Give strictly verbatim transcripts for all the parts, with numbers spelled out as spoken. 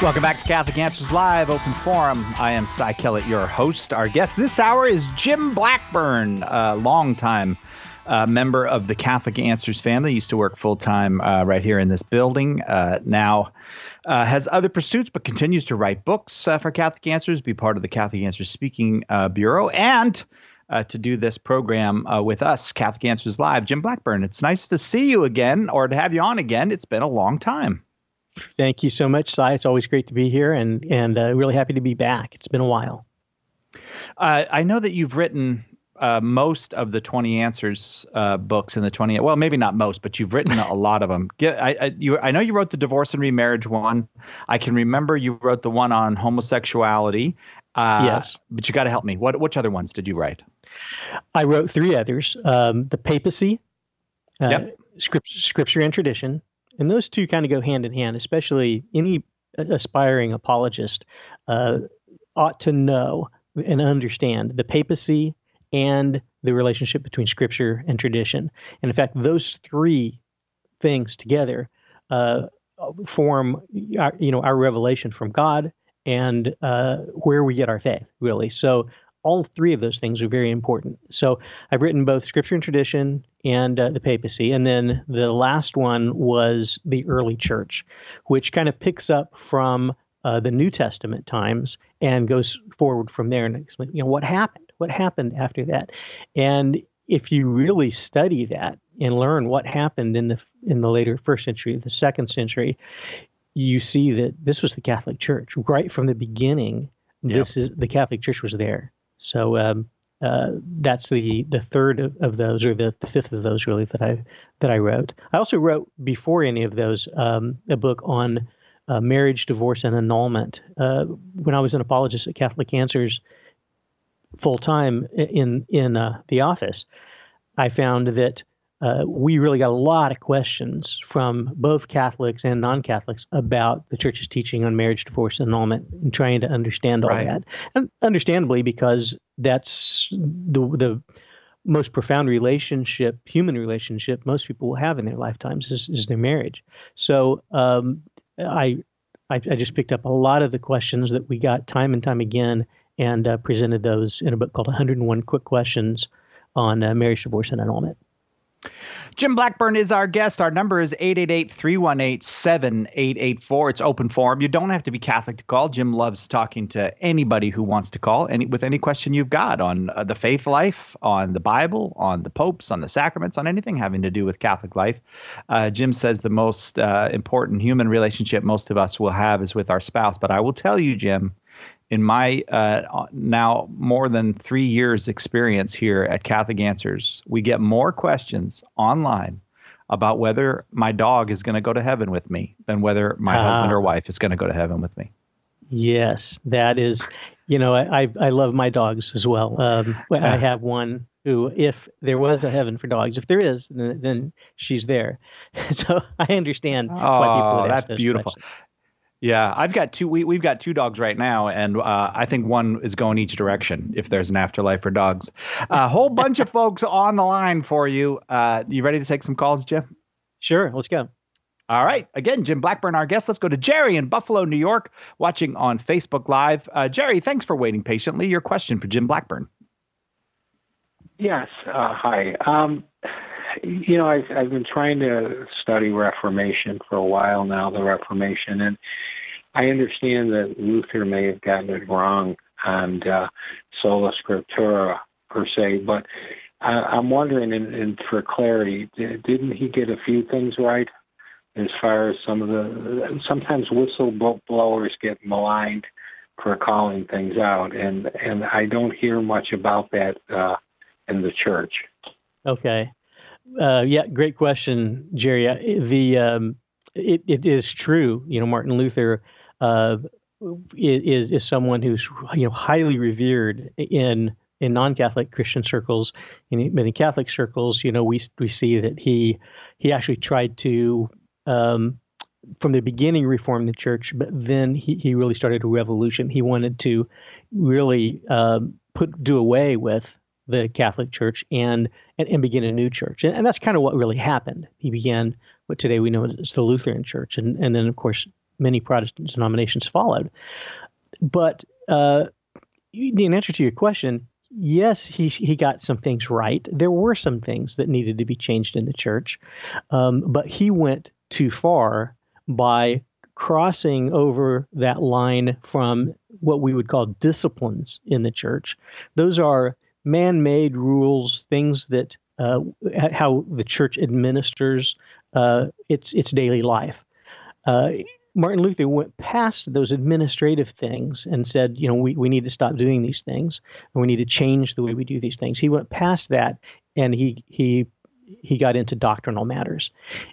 Welcome back to Catholic Answers Live, Open Forum. I am Cy Kellett, your host. Our guest this hour is Jim Blackburn, a longtime uh, member of the Catholic Answers family. Used to work full-time uh, right here in this building. Uh, now uh, has other pursuits, but continues to write books uh, for Catholic Answers, be part of the Catholic Answers Speaking uh, Bureau, and uh, to do this program uh, with us, Catholic Answers Live. Jim Blackburn, it's nice to see you again, or to have you on again. It's been a long time. Thank you so much, Cy. It's always great to be here, and and uh, really happy to be back. It's been a while. Uh, I know that you've written uh, most of the twenty Answers uh, books in the twenty. Well, maybe not most, but you've written a lot of them. Get, I, I, you, I know you wrote the divorce and remarriage one. I can remember you wrote the one on homosexuality. Uh, yes, but you got to help me. What which other ones did you write? I wrote three others: um, the papacy, uh, yep. script, scripture and tradition. And those two kind of go hand in hand, especially any aspiring apologist uh, ought to know and understand the papacy and the relationship between scripture and tradition. And in fact, those three things together uh, form our, you know, our revelation from God and uh, where we get our faith, really. So all three of those things are very important. So I've written both scripture and tradition and uh, the papacy. And then the last one was the early church, which kind of picks up from uh, the New Testament times and goes forward from there. And explain, you know, what happened? What happened after that? And if you really study that and learn what happened in the in the later first century, the second century, you see that this was the Catholic Church right from the beginning. Yep. This is the Catholic Church was there. So um, uh, that's the the third of, of those, or the, the fifth of those, really, that I that I wrote. I also wrote before any of those um, a book on uh, marriage, divorce, and annulment. Uh, when I was an apologist at Catholic Answers full time in in uh, the office, I found that uh, we really got a lot of questions from both Catholics and non-Catholics about the Church's teaching on marriage, divorce, and annulment, and trying to understand all right. that. And understandably, because that's the the most profound relationship, human relationship, most people will have in their lifetimes is, is their marriage. So um, I, I I just picked up a lot of the questions that we got time and time again, and uh, presented those in a book called one hundred and one Quick Questions on uh, marriage, divorce, and annulment. Jim Blackburn is our guest. Our number is eight eight eight, three one eight, seven eight eight four. It's open forum. You don't have to be Catholic to call. Jim loves talking to anybody who wants to call, any with any question you've got on uh, the faith life, on the Bible, on the popes, on the sacraments, on anything having to do with Catholic life. Uh, Jim says the most uh, important human relationship most of us will have is with our spouse. But I will tell you, Jim, in my uh, now more than three years experience here at Catholic Answers, we get more questions online about whether my dog is going to go to heaven with me than whether my Ah. husband or wife is going to go to heaven with me. Yes, that is, you know, I I, I love my dogs as well. Um, I have one who, if there was a heaven for dogs, if there is, then, then she's there. So I understand why people would Oh, ask that's those beautiful. questions. Yeah, I've got two. We, we've got two dogs right now, and uh, I think one is going each direction if there's an afterlife for dogs. A whole bunch of folks on the line for you. Uh, you ready to take some calls, Jim? Sure, let's go. All right. Again, Jim Blackburn, our guest. Let's go to Jerry in Buffalo, New York, watching on Facebook Live. Uh, Jerry, thanks for waiting patiently. Your question for Jim Blackburn. Yes. Uh, hi. Um, you know, I've, I've been trying to study Reformation for a while now, the Reformation, and I understand that Luther may have gotten it wrong on uh, sola scriptura per se, but I, I'm wondering, and, and for clarity, didn't he get a few things right as far as some of the, sometimes whistleblowers get maligned for calling things out, and, and I don't hear much about that uh, in the church. Okay. Uh, yeah, great question, Jerry. Uh, The um, it, it is true. You know, Martin Luther uh, is is someone who's you know highly revered in in non-Catholic Christian circles. In many Catholic circles, you know, we we see that he he actually tried to um, from the beginning reform the church, but then he he really started a revolution. He wanted to really um, put do away with the Catholic Church and, and, and begin a new church. And, and that's kind of what really happened. He began what today we know as the Lutheran Church. And, and then, of course, many Protestant denominations followed. But uh, in answer to your question, yes, he he got some things right. There were some things that needed to be changed in the church, um, but he went too far by crossing over that line from what we would call disciplines in the church. Those are man-made rules, things that uh, how the church administers uh, its its daily life. Uh, Martin Luther went past those administrative things and said, you know, we, we need to stop doing these things, and we need to change the way we do these things. He went past that, and he he he got into doctrinal matters.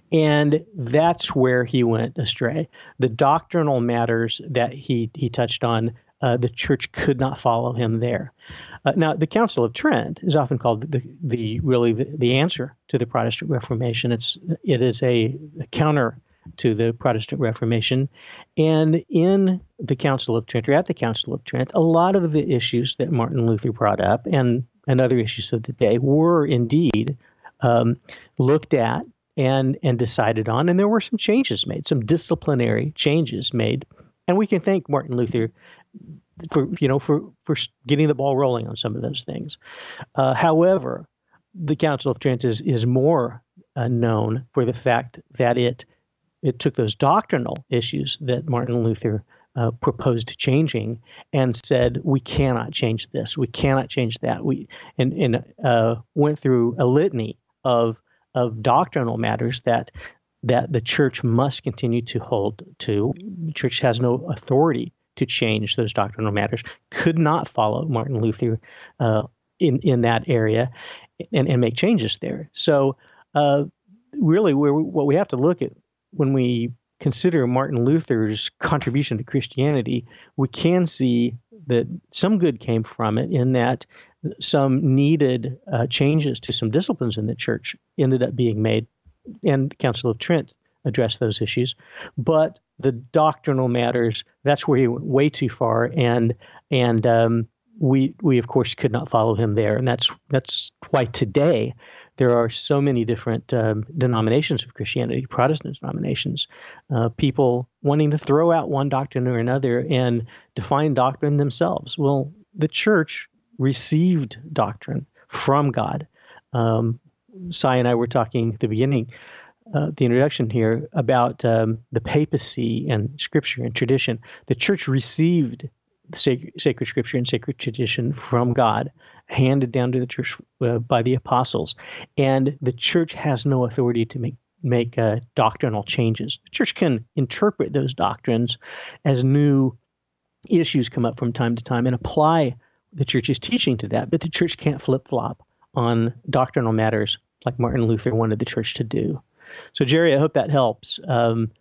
And that's where he went astray. The doctrinal matters that he he touched on, uh, the church could not follow him there. Uh, now, the Council of Trent is often called the the really the, the answer to the Protestant Reformation. It's it is a, a counter to the Protestant Reformation. And in the Council of Trent, or at the Council of Trent, a lot of the issues that Martin Luther brought up and, and other issues of the day were indeed um, looked at and, and decided on. And there were some changes made, some disciplinary changes made. And we can thank Martin Luther for, you know, for, for getting the ball rolling on some of those things. Uh, however, the Council of Trent is, is more uh, known for the fact that it It took those doctrinal issues that Martin Luther uh, proposed changing and said, we cannot change this, we cannot change that. We and, and uh, went through a litany of of doctrinal matters that that the church must continue to hold to. The church has no authority to change those doctrinal matters. Could not follow Martin Luther uh, in in that area and, and make changes there. So uh, really, we're, what we have to look at when we consider Martin Luther's contribution to Christianity, we can see that some good came from it in that some needed uh, changes to some disciplines in the church ended up being made, and the Council of Trent addressed those issues. But the doctrinal matters, that's where he went way too far, and and um, we we of course could not follow him there, and that's that's why today there are so many different um, denominations of Christianity, Protestant denominations, uh, people wanting to throw out one doctrine or another and define doctrine themselves. Well, the church received doctrine from God. Um, Cy and I were talking at the beginning, uh, the introduction here, about um, the papacy and scripture and tradition. The church received Sacred, sacred scripture and sacred tradition from God, handed down to the church uh, by the apostles, and the church has no authority to make make uh, doctrinal changes. The church can interpret those doctrines as new issues come up from time to time and apply the church's teaching to that, but the church can't flip flop on doctrinal matters like Martin Luther wanted the church to do. So, Jerry, I hope that helps. Um,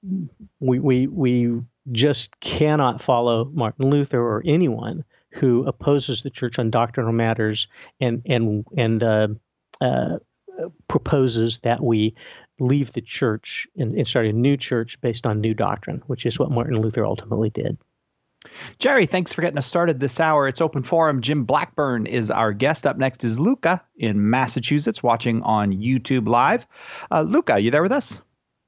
we we we. just cannot follow Martin Luther or anyone who opposes the church on doctrinal matters and and and uh, uh, proposes that we leave the church and, and start a new church based on new doctrine, which is what Martin Luther ultimately did. Jerry, thanks for getting us started this hour. It's Open Forum. Jim Blackburn is our guest. Up next is Luca in Massachusetts, watching on YouTube Live. Uh, Luca, you there with us?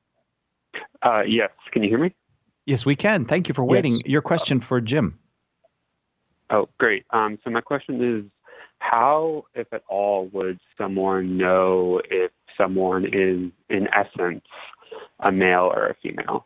Uh, yes. Can you hear me? Yes, we can. Thank you for waiting. Yes. Your question for Jim. Oh, great. Um, so my question is, how, if at all, would someone know if someone is, in essence, a male or a female?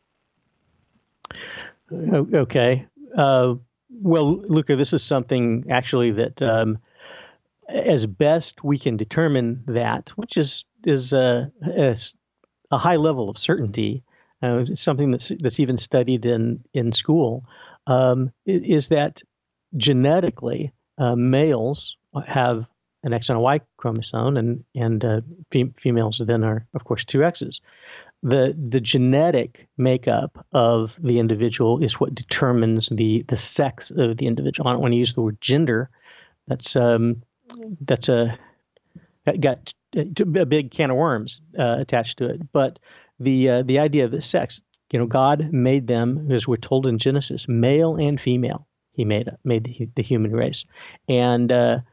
Okay. Uh, well, Luca, this is something actually that, um, as best we can determine that, which is is uh, a, a high level of certainty. Uh, it's something that's that's even studied in in school, um, is that genetically uh, males have an X and a Y chromosome, and and uh, fem- females then are, of course, two X's. The the genetic makeup of the individual is what determines the the sex of the individual. I don't want to use the word gender. That's um that's a that got a big can of worms uh, attached to it, but. The uh, the idea of the sex, you know, God made them, as we're told in Genesis, male and female. He made made the, the human race, and uh,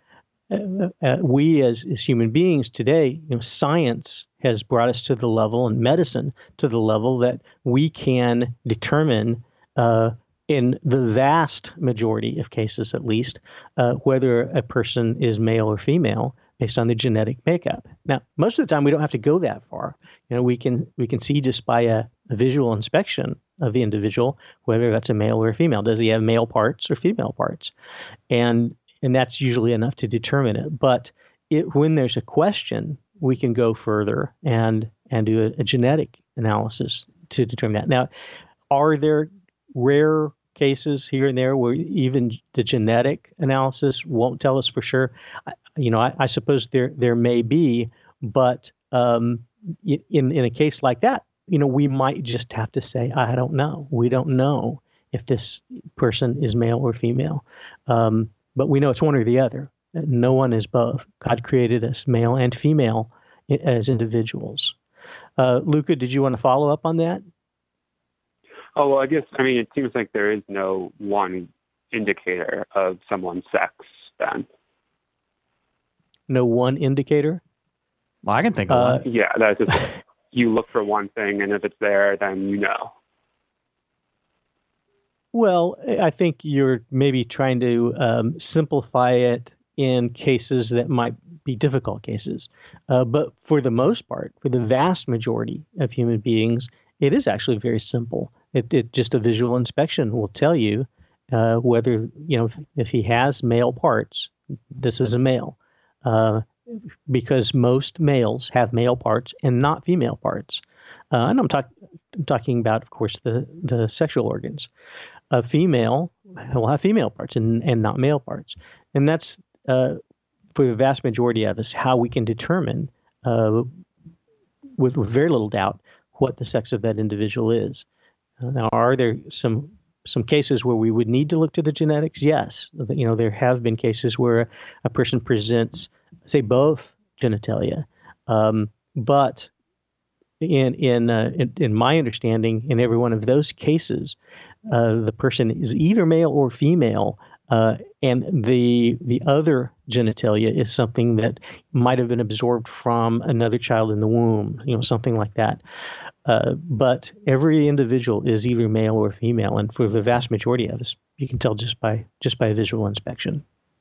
uh, uh, we as, as human beings today, you know, science has brought us to the level, and medicine to the level that we can determine uh, in the vast majority of cases, at least, uh, whether a person is male or female based on the genetic makeup. Now, most of the time, we don't have to go that far. You know, we can we can see just by a, a visual inspection of the individual whether that's a male or a female. Does he have male parts or female parts? And and that's usually enough to determine it. But it, when there's a question, we can go further and and do a, a genetic analysis to determine that. Now, are there rare cases here and there where even the genetic analysis won't tell us for sure? I, you know, I, I suppose there there may be, but um, in in a case like that, you know, we might just have to say, I don't know. We don't know if this person is male or female, um, but we know it's one or the other. No one is both. God created us male and female as individuals. Uh, Luca, did you want to follow up on that? Oh, well, I guess, I mean, it seems like there is no one indicator of someone's sex then. No one indicator? Well, I can think of Uh, one. Yeah, that's just, you look for one thing, and if it's there, then you know. Well, I think you're maybe trying to um, simplify it in cases that might be difficult cases. Uh, but for the most part, for the vast majority of human beings, it is actually very simple. It, it just a visual inspection will tell you uh, whether, you know, if, if he has male parts, this is a male. Uh, because most males have male parts and not female parts. Uh, and I'm, talk, I'm talking about, of course, the, the sexual organs. A female will have female parts and, and not male parts. And that's, uh, for the vast majority of us, how we can determine, uh, with, with very little doubt, what the sex of that individual is. Uh, now, are there some some cases where we would need to look to the genetics? Yes. You know, there have been cases where a person presents, say, both genitalia. Um, but in in, uh, in in my understanding, in every one of those cases, uh, the person is either male or female, uh, and the the other genitalia is something that might have been absorbed from another child in the womb, you know, something like that. Uh, but every individual is either male or female, and for the vast majority of us, you can tell just by just by visual inspection.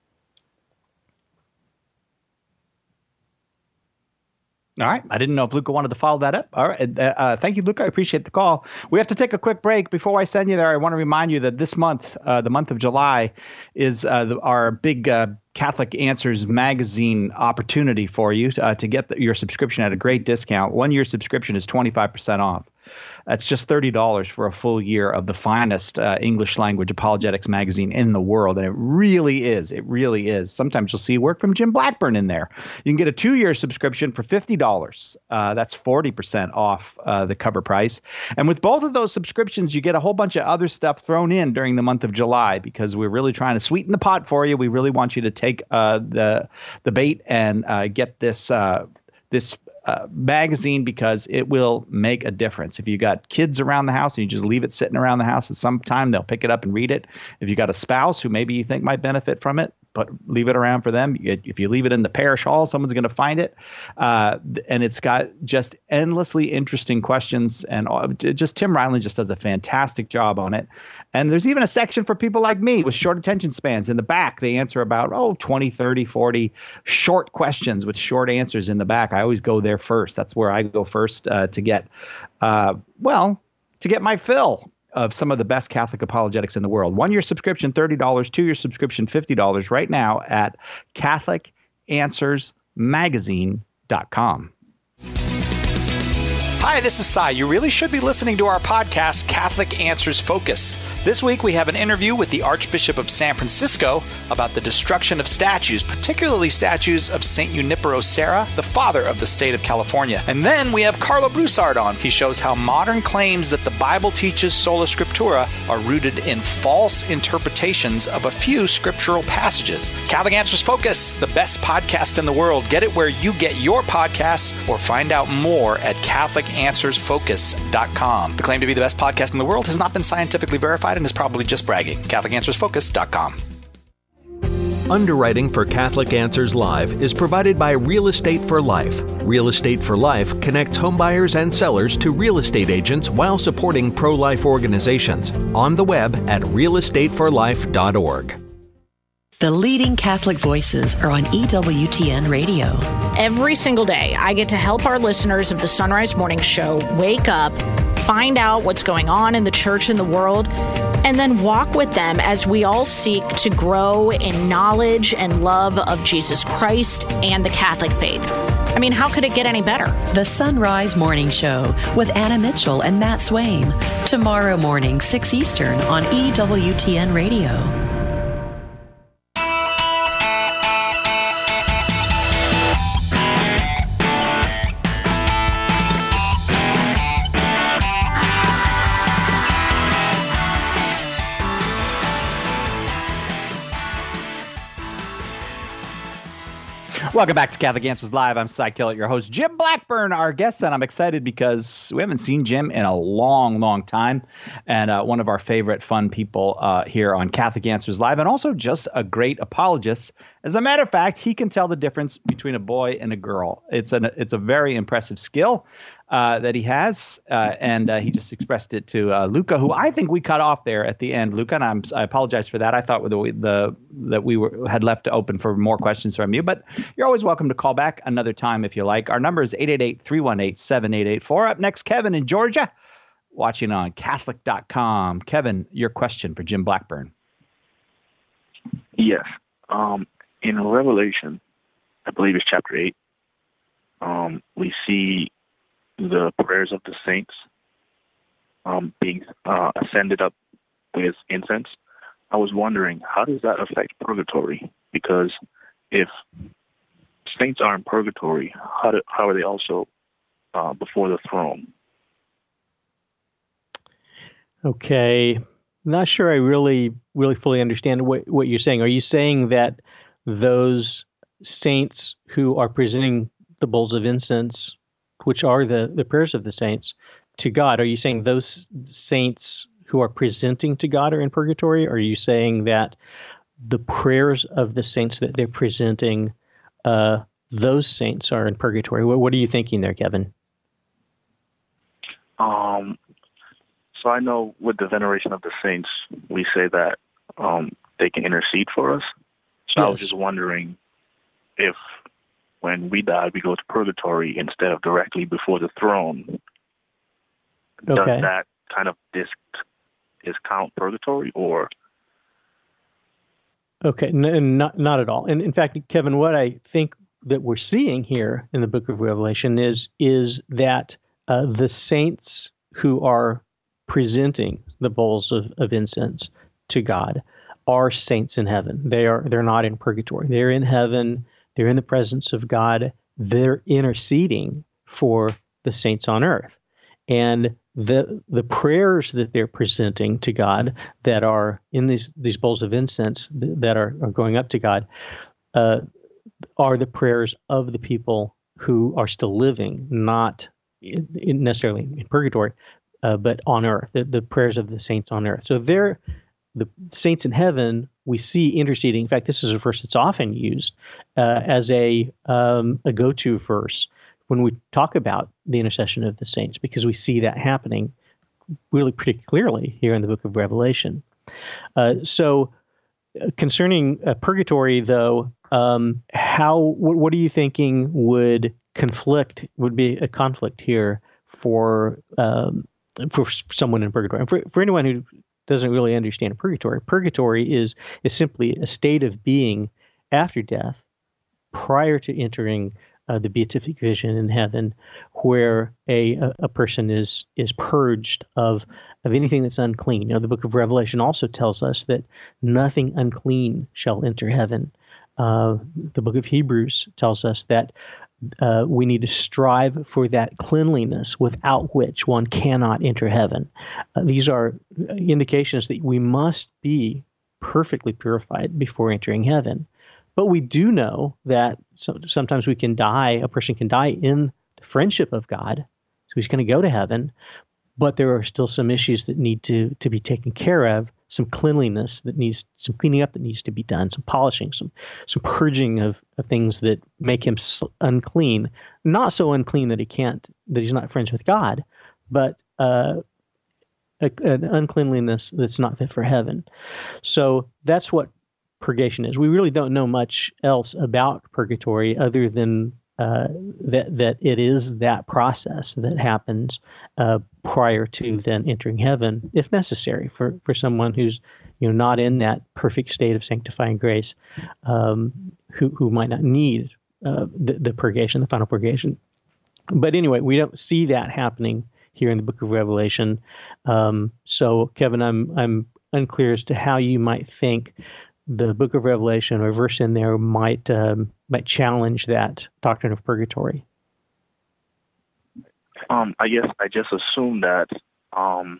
All right. I didn't know if Luca wanted to follow that up. All right. Uh, thank you, Luca. I appreciate the call. We have to take a quick break. Before I send you there, I want to remind you that this month, uh, the month of July, is uh, the, our big uh, Catholic Answers magazine opportunity for you to, uh, to get the, your subscription at a great discount. One year subscription is twenty-five percent off. That's just thirty dollars for a full year of the finest uh, English language apologetics magazine in the world. And it really is. It really is. Sometimes you'll see work from Jim Blackburn in there. You can get a two-year subscription for fifty dollars. Uh, that's forty percent off uh, the cover price. And with both of those subscriptions, you get a whole bunch of other stuff thrown in during the month of July because we're really trying to sweeten the pot for you. We really want you to take uh, the, the bait and uh, get this uh, this Uh, magazine because it will make a difference. If you got kids around the house and you just leave it sitting around the house, at some time they'll pick it up and read it. If you got a spouse who maybe you think might benefit from it, but leave it around for them. If you leave it in the parish hall, someone's going to find it. Uh, and it's got just endlessly interesting questions. And all, just Tim Riley just does a fantastic job on it. And there's even a section for people like me with short attention spans. In the back, they answer about, oh, twenty, thirty, forty short questions with short answers in the back. I always go there first. That's where I go first uh, to get, uh, well, to get my fill of some of the best Catholic apologetics in the world. One-year subscription, thirty dollars. Two-year subscription, fifty dollars right now at Catholic Answers Magazine dot com. Hi, this is Cy. You really should be listening to our podcast, Catholic Answers Focus. This week we have an interview with the Archbishop of San Francisco about the destruction of statues, particularly statues of Saint Junipero Serra, the father of the state of California. And then we have Carlo Broussard on. He shows how modern claims that the Bible teaches sola scriptura are rooted in false interpretations of a few scriptural passages. Catholic Answers Focus, the best podcast in the world. Get it where you get your podcasts or find out more at Catholic Answers Focus dot com. The claim to be the best podcast in the world has not been scientifically verified and is probably just bragging. Catholic Answers Focus dot com. Underwriting for Catholic Answers Live is provided by Real Estate for Life. Real Estate for Life connects homebuyers and sellers to real estate agents while supporting pro-life organizations. On the web at real estate for life dot org. The leading Catholic voices are on E W T N Radio. Every single day, I get to help our listeners of the Sunrise Morning Show wake up, find out what's going on in the church and the world, and then walk with them as we all seek to grow in knowledge and love of Jesus Christ and the Catholic faith. I mean, how could it get any better? The Sunrise Morning Show with Anna Mitchell and Matt Swaim. Tomorrow morning, six Eastern on E W T N Radio. Welcome back to Catholic Answers Live. I'm Cy Kellett, your host, Jim Blackburn, our guest, and I'm excited because we haven't seen Jim in a long, long time, and uh, one of our favorite fun people uh, here on Catholic Answers Live, and also just a great apologist. As a matter of fact, he can tell the difference between a boy and a girl. It's an it's a very impressive skill uh, that he has, uh, and uh, he just expressed it to uh, Luca, who I think we cut off there at the end. Luca, and I'm, I apologize for that. I thought the, the that we were had left open for more questions from you, but you're always welcome to call back another time if you like. Our number is eight eight eight, three one eight, seven eight eight four. Up next, Kevin in Georgia, watching on Catholic dot com. Kevin, your question for Jim Blackburn. Yes. Um, in Revelation, I believe it's chapter eight, um, we see the prayers of the saints um, being uh, ascended up with incense. I was wondering, how does that affect purgatory? Because if saints are in purgatory, how, do, how are they also uh, before the throne? Okay. Not sure I really, really fully understand what, what you're saying. Are you saying that those saints who are presenting the bowls of incense, which are the, the prayers of the saints, to God, are you saying those saints who are presenting to God are in purgatory? Or are you saying that the prayers of the saints that they're presenting, uh, those saints are in purgatory? What, what are you thinking there, Kevin? Um, so I know with the veneration of the saints, we say that um, they can intercede for us. So yes. I was just wondering if when we die, we go to purgatory instead of directly before the throne. Does okay. that kind of disc discount purgatory, or? Okay, n- not not at all. And in fact, Kevin, what I think that we're seeing here in the Book of Revelation is is that uh, the saints who are presenting the bowls of, of incense to God are saints in heaven. They are they're not in purgatory. They're in heaven. They're in the presence of God. They're interceding for the saints on earth. And the the prayers that they're presenting to God that are in these these bowls of incense th- that are, are going up to God uh, are the prayers of the people who are still living, not in, in necessarily in purgatory, uh, but on earth, the, the prayers of the saints on earth. So they're the saints in heaven we see interceding. In fact, this is a verse that's often used uh, as a um, a go-to verse when we talk about the intercession of the saints, because we see that happening really pretty clearly here in the book of Revelation. Uh, so uh, concerning uh, purgatory, though, um, how what, what are you thinking would conflict, would be a conflict here for um, for someone in purgatory? And for, for anyone who doesn't really understand purgatory, purgatory is is simply a state of being after death, prior to entering Uh, the beatific vision in heaven, where a, a a person is is purged of of anything that's unclean. You know, the book of Revelation also tells us that nothing unclean shall enter heaven. Uh, the book of Hebrews tells us that uh, we need to strive for that cleanliness without which one cannot enter heaven. Uh, these are indications that we must be perfectly purified before entering heaven. But we do know that so, sometimes we can die, a person can die in the friendship of God, so he's going to go to heaven, but there are still some issues that need to, to be taken care of some cleanliness that needs, some cleaning up that needs to be done, some polishing, some some purging of, of things that make him unclean. Not so unclean that he can't, that he's not friends with God, but uh, a, an uncleanliness that's not fit for heaven. So that's what purgation is. We really don't know much else about purgatory other than uh, that that it is that process that happens uh, prior to then entering heaven, if necessary, for, for someone who's you know not in that perfect state of sanctifying grace, um, who who might not need uh, the, the purgation, the final purgation. But anyway, we don't see that happening here in the Book of Revelation. Um, so, Kevin, I'm I'm unclear as to how you might think the Book of Revelation or verse in there might um, might challenge that doctrine of purgatory. Um, I guess I just assume that um,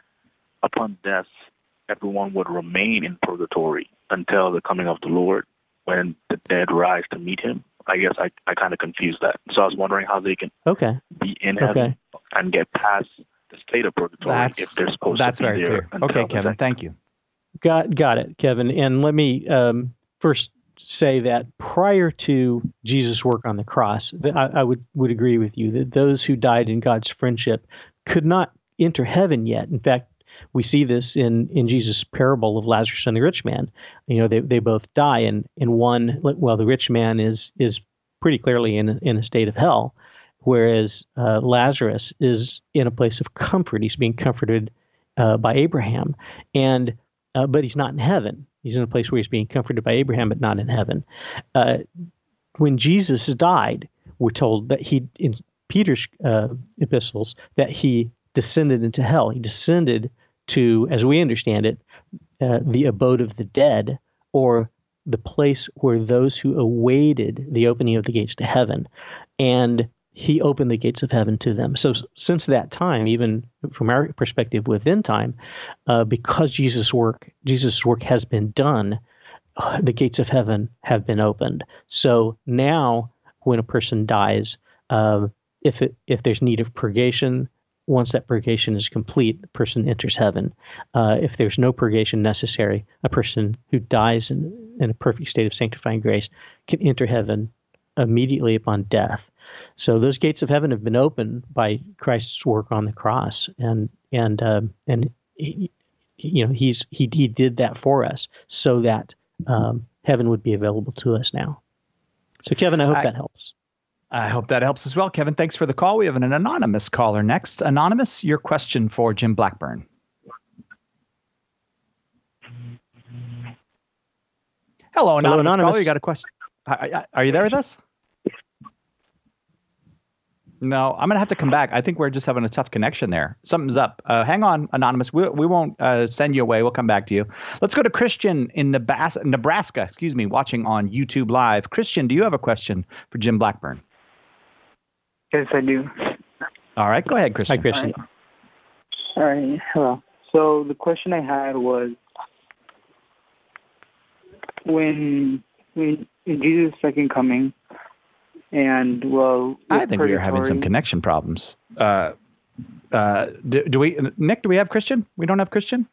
upon death, everyone would remain in purgatory until the coming of the Lord, when the dead rise to meet Him. I guess I, I kind of confused that. So I was wondering how they can okay. be in heaven okay. and get past the state of purgatory that's, if they're supposed that's to be very there. clear. Okay, Kevin, thank you. Got got it, Kevin. And let me um, first say that prior to Jesus' work on the cross, that I, I would, would agree with you that those who died in God's friendship could not enter heaven yet. In fact, we see this in, in Jesus' parable of Lazarus and the rich man. You know, they they both die, and in one, well, the rich man is is pretty clearly in in a state of hell, whereas uh, Lazarus is in a place of comfort. He's being comforted uh, by Abraham, and uh, but he's not in heaven. He's in a place where he's being comforted by Abraham, but not in heaven. Uh, when Jesus died, we're told that he, in Peter's uh, epistles, that he descended into hell. He descended to, as we understand it, uh, the abode of the dead, or the place where those who awaited the opening of the gates to heaven. And he opened the gates of heaven to them. So since that time, even from our perspective within time, uh, because Jesus' work, Jesus' work has been done, uh, the gates of heaven have been opened. So now when a person dies, uh, if it, if there's need of purgation, once that purgation is complete, the person enters heaven. Uh, if there's no purgation necessary, a person who dies in, in a perfect state of sanctifying grace can enter heaven immediately upon death. So those gates of heaven have been opened by Christ's work on the cross, and and um, and he, you know he's he he did that for us, so that um, heaven would be available to us now. So Kevin, I hope I, that helps. I hope that helps as well, Kevin. Thanks for the call. We have an anonymous caller next. Anonymous, your question for Jim Blackburn. Hello, anonymous, Hello, anonymous. caller. You got a question? Are, are you there with us? No, I'm going to have to come back. I think we're just having a tough connection there. Something's up. Uh, hang on, Anonymous. We, we won't uh, send you away. We'll come back to you. Let's go to Christian in Nebraska, Nebraska, excuse me, watching on YouTube Live. Christian, do you have a question for Jim Blackburn? Yes, I do. All right, go ahead, Christian. Hi, Christian. All right. All right. Hello. So the question I had was, when, when in Jesus' second coming, and well, I think we are having some connection problems. Uh, uh, do, do we, Nick? Do we have Christian? We don't have Christian.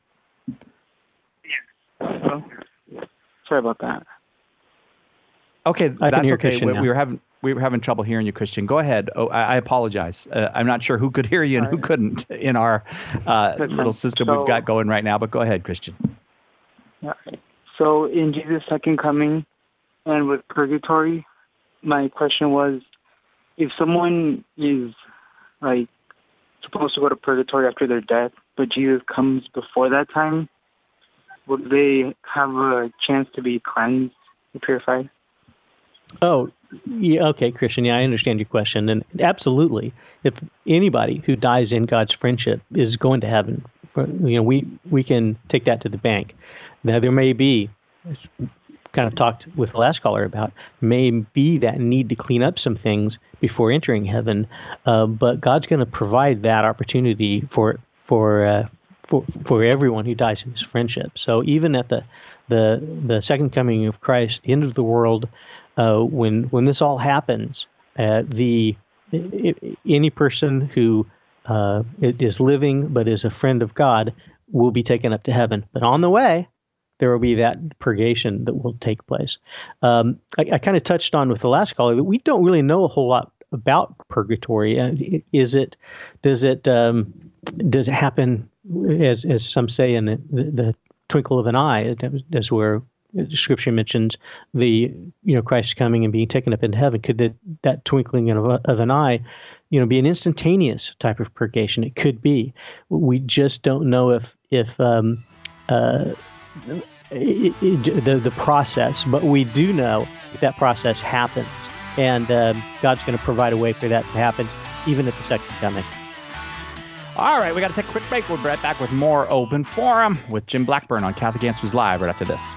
Well, sorry about that. Okay, I that's can hear okay. Christian We, now. we were having we were having trouble hearing you, Christian. Go ahead. Oh, I, I apologize. Uh, I'm not sure who could hear you and All right. who couldn't in our uh, little fine. system So, we've got going right now. But go ahead, Christian. Yeah. So in Jesus' second coming, and with purgatory, my question was, if someone is like supposed to go to purgatory after their death, but Jesus comes before that time, would they have a chance to be cleansed and purified? Oh, yeah, okay, Christian. Yeah, I understand your question, and absolutely, if anybody who dies in God's friendship is going to heaven, you know, we we can take that to the bank. Now, there may be, kind of talked with the last caller about, may be that need to clean up some things before entering heaven, uh, but God's going to provide that opportunity for for uh, for for everyone who dies in His friendship. So even at the the the second coming of Christ, the end of the world, uh, when when this all happens, uh, the any person who uh, is living but is a friend of God will be taken up to heaven. But on the way, there will be that purgation that will take place. Um, I, I kind of touched on with the last caller that we don't really know a whole lot about purgatory. Uh, is it, does it, um, does it happen, as as some say, in the, the, the twinkle of an eye? That's where Scripture mentions the, you know, Christ coming and being taken up into heaven. Could that, that twinkling of, a, of an eye, you know, be an instantaneous type of purgation? It could be. We just don't know if, if, um, uh, It, it, the the process, but we do know that, that process happens, and um, God's going to provide a way for that to happen, even at the second coming. All right, we got to take a quick break. We'll be right back with more Open Forum with Jim Blackburn on Catholic Answers Live right after this.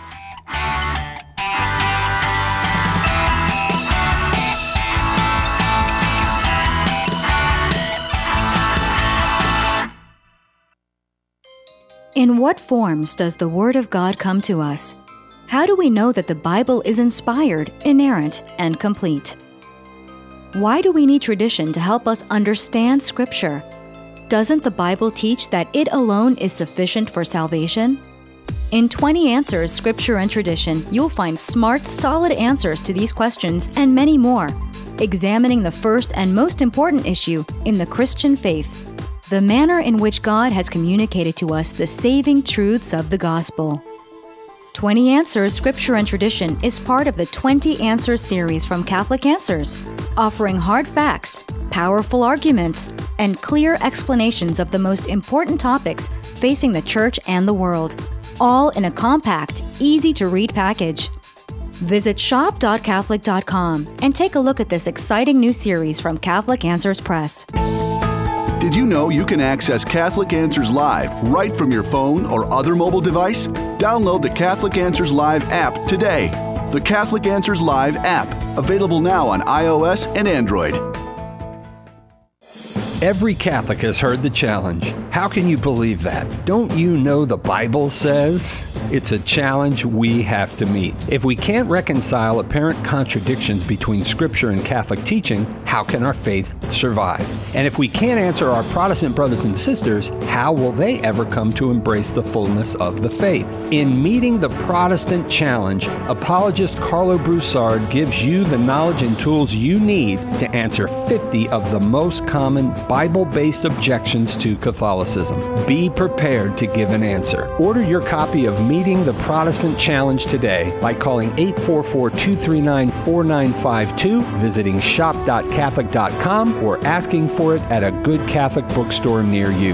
In what forms does the Word of God come to us? How do we know that the Bible is inspired, inerrant, and complete? Why do we need tradition to help us understand Scripture? Doesn't the Bible teach that it alone is sufficient for salvation? In twenty Answers, Scripture and Tradition, you'll find smart, solid answers to these questions and many more, examining the first and most important issue in the Christian faith: the manner in which God has communicated to us the saving truths of the gospel. twenty Answers, Scripture and Tradition is part of the twenty Answers series from Catholic Answers, offering hard facts, powerful arguments, and clear explanations of the most important topics facing the Church and the world, all in a compact, easy-to-read package. Visit shop dot catholic dot com and take a look at this exciting new series from Catholic Answers Press. Did you know you can access Catholic Answers Live right from your phone or other mobile device? Download the Catholic Answers Live app today. The Catholic Answers Live app, available now on iOS and Android. Every Catholic has heard the challenge. How can you believe that? Don't you know the Bible says? It's a challenge we have to meet. If we can't reconcile apparent contradictions between Scripture and Catholic teaching, how can our faith survive? And if we can't answer our Protestant brothers and sisters, how will they ever come to embrace the fullness of the faith? In Meeting the Protestant Challenge, apologist Carlo Broussard gives you the knowledge and tools you need to answer fifty of the most common Bible-based objections to Catholicism. Be prepared to give an answer. Order your copy of Meeting the Protestant Challenge today by calling eight four four, two three nine, four nine five two, visiting shop dot catholic dot com, or asking for it at a good Catholic bookstore near you.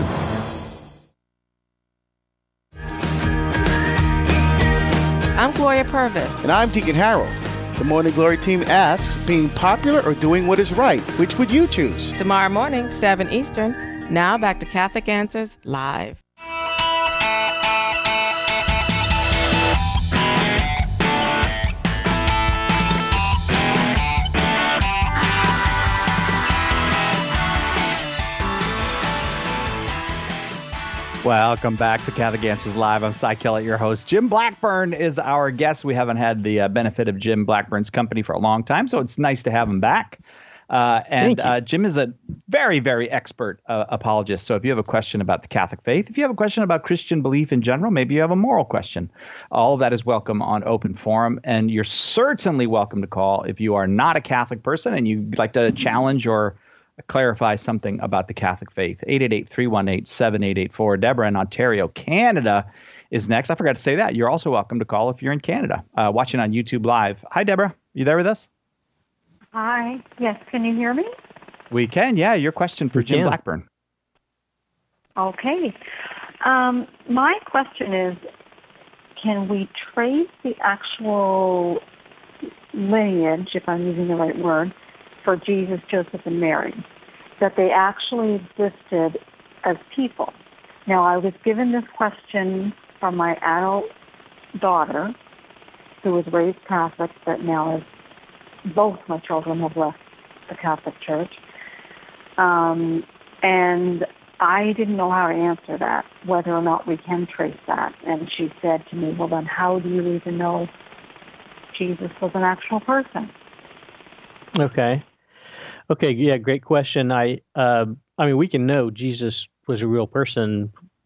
I'm Gloria Purvis. And I'm Deacon Harold. The Morning Glory team asks, being popular or doing what is right, which would you choose? Tomorrow morning, seven Eastern. Now back to Catholic Answers Live. Welcome back to Catholic Answers Live. I'm Cy Kellett, your host. Jim Blackburn is our guest. We haven't had the uh, benefit of Jim Blackburn's company for a long time, so it's nice to have him back. Uh, and uh, Jim is a very, very expert uh, apologist. So if you have a question about the Catholic faith, if you have a question about Christian belief in general, maybe you have a moral question, all of that is welcome on Open Forum. And you're certainly welcome to call if you are not a Catholic person and you'd like to challenge or clarify something about the Catholic faith. eight eight eight, three one eight, seven eight eight four. Deborah in Ontario, Canada is next. I forgot to say that. You're also welcome to call if you're in Canada, uh, watching on YouTube Live. Hi, Deborah. You there with us? Hi. Yes. Can you hear me? We can. Yeah. Your question for Jim Blackburn. Okay. Um, my question is, can we trace the actual lineage, if I'm using the right word, for Jesus, Joseph, and Mary, that they actually existed as people? Now, I was given this question from my adult daughter, who was raised Catholic, but now is, both my children have left the Catholic Church. Um, and I didn't know how to answer that, whether or not we can trace that. And she said to me, well, then how do you even know Jesus was an actual person? Okay. Okay, yeah, great question. I, uh, I mean, we can know Jesus was a real person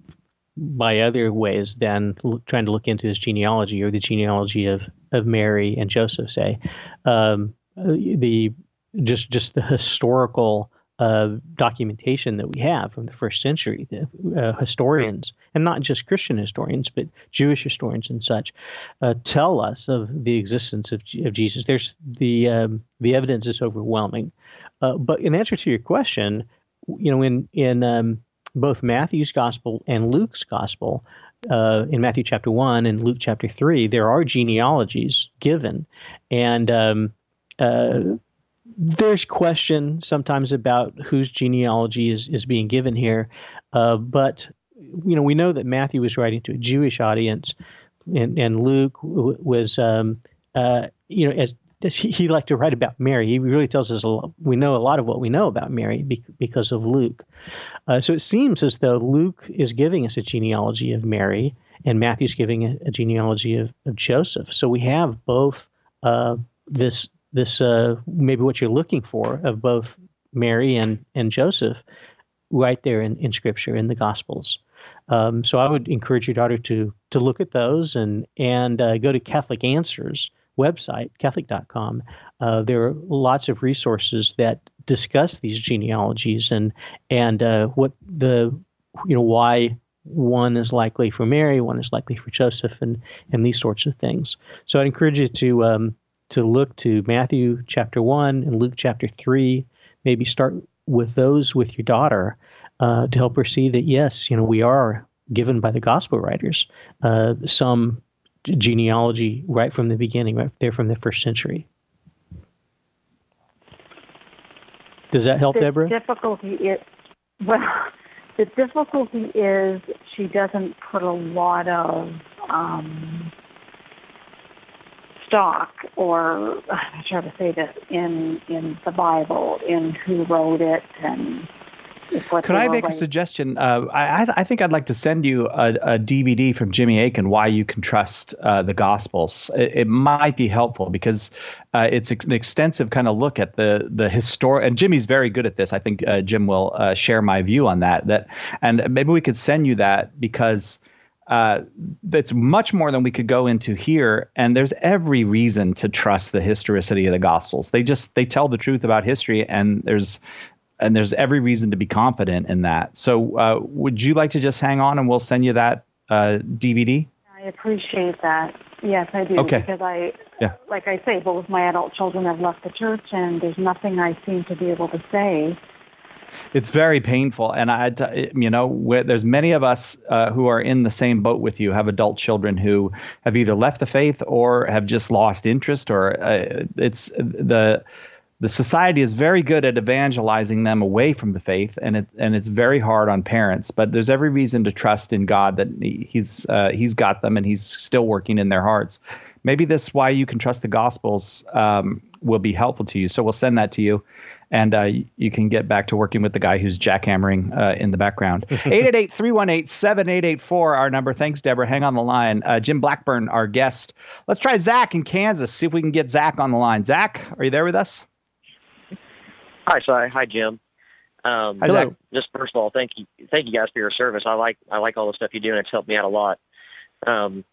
by other ways than l- trying to look into his genealogy or the genealogy of, of Mary and Joseph, say. Um, the just just the historical uh, documentation that we have from the first century, the uh, historians, and not just Christian historians, but Jewish historians and such, uh, tell us of the existence of, of Jesus. There's the um, the evidence is overwhelming. Uh, but in answer to your question, you know, in in um, both Matthew's gospel and Luke's gospel, uh, in Matthew chapter one and Luke chapter three, there are genealogies given, and um, uh, there's question sometimes about whose genealogy is, is being given here. Uh, but, you know, we know that Matthew was writing to a Jewish audience, and, and Luke w- was, um, uh, you know, as, as he, he liked to write about Mary. He really tells us a lot. We know a lot of what we know about Mary be, because of Luke. Uh, so it seems as though Luke is giving us a genealogy of Mary, and Matthew's giving a, a genealogy of, of Joseph. So we have both uh, this this uh, maybe what you're looking for of both Mary and, and Joseph right there in, in Scripture, in the Gospels. Um, so I would encourage your daughter to to look at those and and uh, go to Catholic Answers website, Catholic dot com. Uh, there are lots of resources that discuss these genealogies and and uh, what the you know why one is likely for Mary, one is likely for Joseph, and and these sorts of things. So I'd encourage you to um, to look to Matthew chapter one and Luke chapter three. Maybe start with those with your daughter uh, to help her see that yes, you know we are given by the gospel writers uh, some genealogy right from the beginning, right there from the first century. Does that help, the Deborah? Difficulty is, well, the difficulty is she doesn't put a lot of um, stock, or I'm trying to say this, in in the Bible, in who wrote it, and what Could I make a suggestion? Uh, I, I think I'd like to send you a, a D V D from Jimmy Akin, Why You Can Trust uh, the Gospels. It, it might be helpful because uh, it's an extensive kind of look at the the historic. And Jimmy's very good at this. I think uh, Jim will uh, share my view on that. That and maybe we could send you that because uh, it's much more than we could go into here. And there's every reason to trust the historicity of the Gospels. They just they tell the truth about history, and there's And there's every reason to be confident in that. So uh, would you like to just hang on and we'll send you that uh, D V D? I appreciate that. Yes, I do. Okay. Because I, Yeah. like I say, both my adult children have left the church, and there's nothing I seem to be able to say. It's very painful. And I, you know, where there's many of us uh, who are in the same boat with you, have adult children who have either left the faith or have just lost interest, or uh, it's the The society is very good at evangelizing them away from the faith, and it and it's very hard on parents. But there's every reason to trust in God that He's uh, He's got them and He's still working in their hearts. Maybe this Why You Can Trust the Gospels um, will be helpful to you. So we'll send that to you, and uh, you can get back to working with the guy who's jackhammering uh, in the background. eight eight eight, three one eight, seven eight eight four, our number. Thanks, Deborah. Hang on the line. Uh, Jim Blackburn, our guest. Let's try Zach in Kansas. See if we can get Zach on the line. Zach, are you there with us? Hi, sorry. Hi, Jim. Um, Hi, Zach. Just first of all, thank you, thank you guys for your service. I like, I like all the stuff you do, and it's helped me out a lot. Um,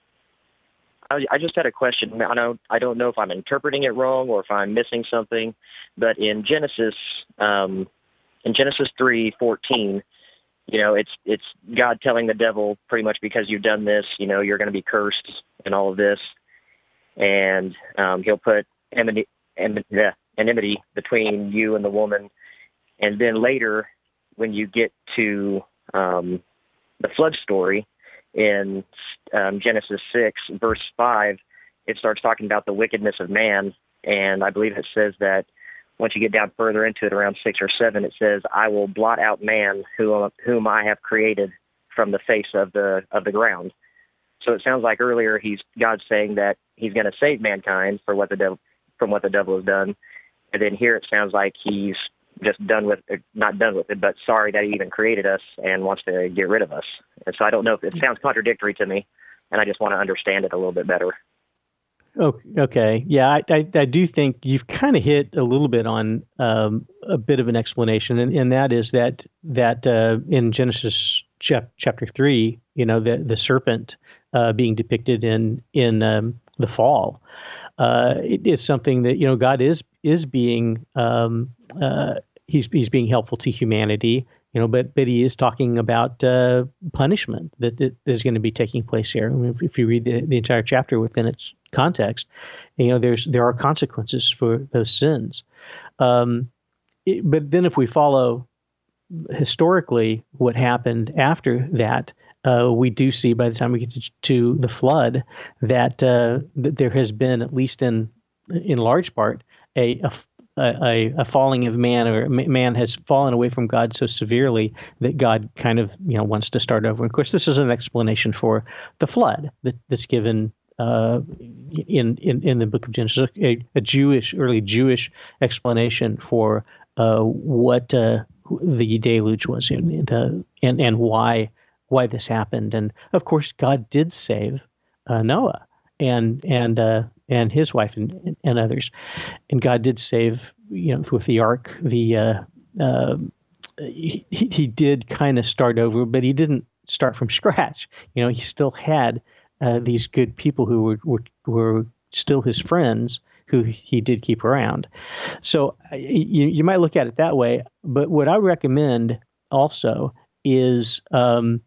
I, I just had a question. I know, I don't know if I'm interpreting it wrong or if I'm missing something, but in Genesis, um, in Genesis three fourteen, you know, it's it's God telling the devil pretty much, because you've done this, you know, you're going to be cursed and all of this, and um, He'll put enmity, enmity, yeah, enmity between you and the woman. And then later, when you get to um, the flood story in um, Genesis six, verse five, it starts talking about the wickedness of man. And I believe it says that once you get down further into it, around six or seven, it says, I will blot out man whom, whom I have created from the face of the of the ground. So it sounds like earlier he's God's saying that He's going to save mankind for what the devil, from what the devil has done. And then here it sounds like He's just done with it, not done with it, but sorry that He even created us and wants to get rid of us. And so I don't know if it sounds contradictory to me, and I just want to understand it a little bit better. Okay. Yeah, I, I, I do think you've kind of hit a little bit on um, a bit of an explanation, and, and that is that that uh, in Genesis chap- chapter three, you know, the the serpent uh, being depicted in in um, the fall, uh, it is something that, you know, God is is being um, uh, he's he's being helpful to humanity, you know, but but he is talking about uh, punishment that, that is going to be taking place here. I mean, if, if you read the, the entire chapter within its context, you know, there's there are consequences for those sins. Um, it, but then if we follow historically what happened after that, uh, we do see by the time we get to, to the flood that, uh, that there has been, at least in in large part, a, a A, a falling of man, or man has fallen away from God so severely that God kind of, you know, wants to start over. And of course, this is an explanation for the flood that, that's given uh, in, in in the book of Genesis, a, a Jewish, early Jewish explanation for uh, what uh, the deluge was, in, in the, and and why why this happened. And of course, God did save uh, Noah and and uh, and his wife and and others, and God did save, you know, with the ark. The uh, uh, he he did kind of start over, but he didn't start from scratch. You know, he still had uh, these good people who were, were were still his friends, who he did keep around. So you you might look at it that way. But what I recommend also is, Um,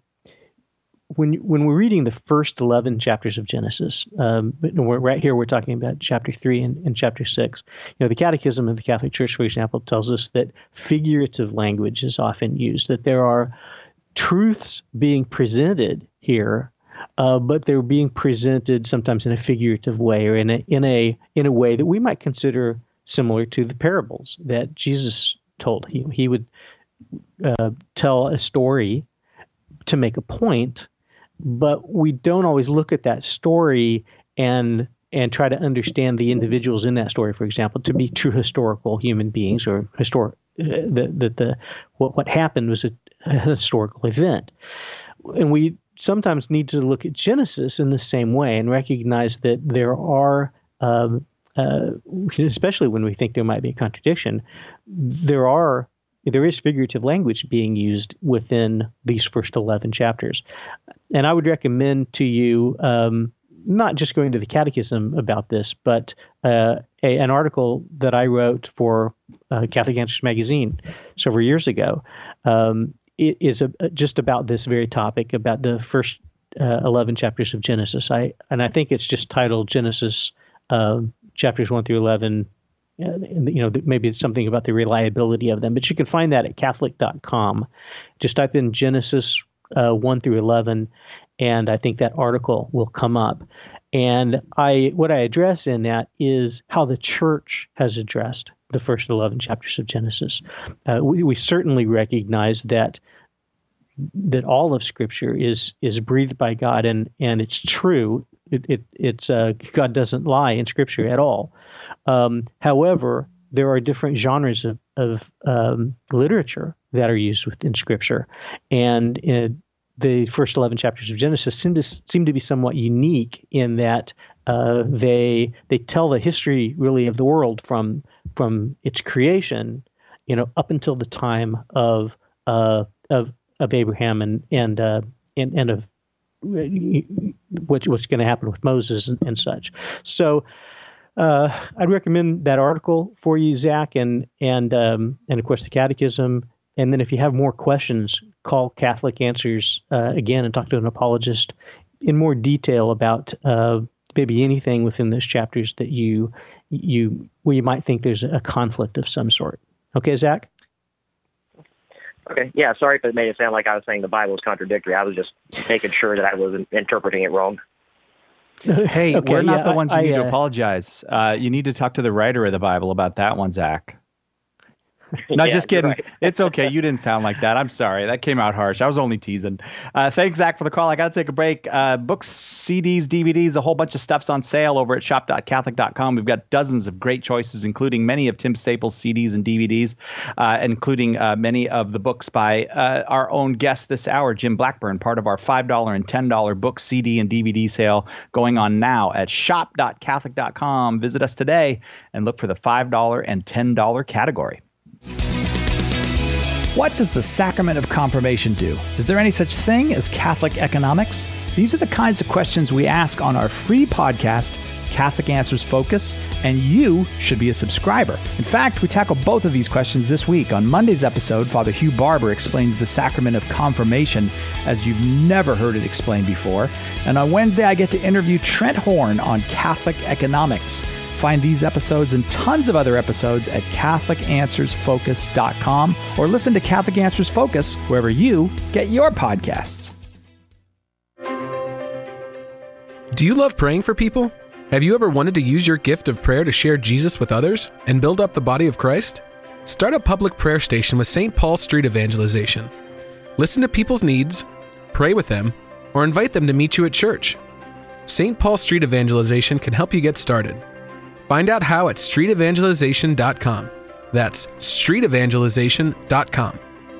When when we're reading the first eleven chapters of Genesis, um, but we're, right here we're talking about chapter three and, and chapter six. You know, the Catechism of the Catholic Church, for example, tells us that figurative language is often used, that there are truths being presented here, uh, but they're being presented sometimes in a figurative way, or in a in a in a way that we might consider similar to the parables that Jesus told. He he would uh, tell a story to make a point, but we don't always look at that story and and try to understand the individuals in that story, for example, to be true historical human beings, or historic uh, that the, the what what happened was a, a historical event. And we sometimes need to look at Genesis in the same way and recognize that there are, um, uh, especially when we think there might be a contradiction, there are. There is figurative language being used within these first eleven chapters. And I would recommend to you um, not just going to the Catechism about this, but uh, a, an article that I wrote for uh, Catholic Answers magazine several years ago. Um, it is a, just about this very topic, about the first uh, eleven chapters of Genesis. I And I think it's just titled Genesis uh, chapters one through eleven. Uh, you know, maybe it's something about the reliability of them, but you can find that at Catholic dot com. Just type in Genesis uh, one through eleven, and I think that article will come up. And I, what I address in that is how the Church has addressed the first eleven chapters of Genesis. Uh, we, we certainly recognize that that all of Scripture is is breathed by God, and and it's true. It, it it's uh, God doesn't lie in Scripture at all. Um, however, there are different genres of, of um, literature that are used within Scripture, and uh, the first eleven chapters of Genesis seem to seem to be somewhat unique in that uh, they they tell the history really of the world from from its creation, you know, up until the time of uh, of of Abraham and and uh, and, and of what, what's going to happen with Moses and, and such. So. Uh, I'd recommend that article for you, Zach, and and um, and of course the Catechism. And then if you have more questions, call Catholic Answers uh, again and talk to an apologist in more detail about uh, maybe anything within those chapters that you you where you might think there's a conflict of some sort. Okay, Zach? Okay. Yeah, sorry if it made it sound like I was saying the Bible is contradictory. I was just making sure that I wasn't interpreting it wrong. Hey, okay, we're not yeah, the ones I, who need I, to uh, apologize. Uh, you need to talk to the writer of the Bible about that one, Zach. No, Yeah, just kidding. you're right. It's okay. You didn't sound like that. I'm sorry. That came out harsh. I was only teasing. Uh, thanks, Zach, for the call. I got to take a break. Uh, books, C Ds, D V Ds, a whole bunch of stuff's on sale over at shop dot catholic dot com. We've got dozens of great choices, including many of Tim Staples' C Ds and D V Ds, uh, including uh, many of the books by uh, our own guest this hour, Jim Blackburn, part of our five dollars and ten dollars book, C D, and D V D sale going on now at shop dot catholic dot com. Visit us today and look for the five dollars and ten dollars category. What does the sacrament of confirmation do? Is there any such thing as Catholic economics? These are the kinds of questions we ask on our free podcast, Catholic Answers Focus, and you should be a subscriber. In fact, we tackle both of these questions this week. On Monday's episode, Father Hugh Barber explains the sacrament of confirmation as you've never heard it explained before. And on Wednesday, I get to interview Trent Horn on Catholic economics. Find these episodes and tons of other episodes at Catholic Answers Focus dot com or listen to Catholic Answers Focus wherever you get your podcasts. Do you love praying for people? Have you ever wanted to use your gift of prayer to share Jesus with others and build up the body of Christ? Start a public prayer station with Saint Paul Street Evangelization. Listen to people's needs, pray with them, or invite them to meet you at church. Saint Paul Street Evangelization can help you get started. Find out how at street evangelization dot com. That's street evangelization dot com.